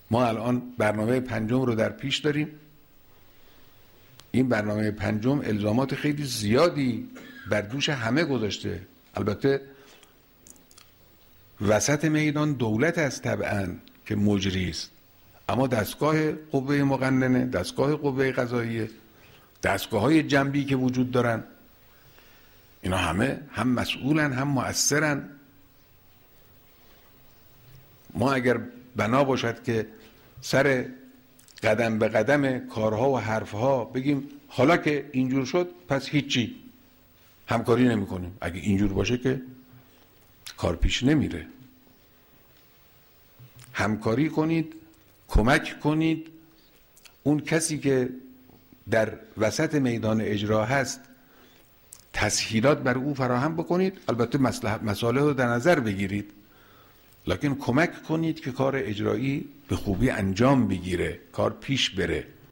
ما الان برنامه 5 رو در پیش داریم. این برنامه 5 الزامات خیلی زیادی بر دوش همه گذاشته. البته وسط میدان دولت است طبعاً که مجری است، اما دستگاه قوه مقننه، دستگاه قوه قضاییه، دستگاه‌های جنبی که وجود دارن، اینا همه هم مسئولن هم مؤثرن. ما اگر بنا باشد که سر قدم به قدم کارها و حرفها بگیم حالا که اینجور شد پس هیچی، همکاری نمی کنیم، اگه اینجور باشه که کار پیش نمیره. همکاری کنید، کمک کنید، اون کسی که در وسط میدان اجرا هست تسهیلات بر او فراهم بکنید. البته مسائل رو در نظر بگیرید، لکن کمک کنید که کار اجرایی به خوبی انجام بگیره، کار پیش بره.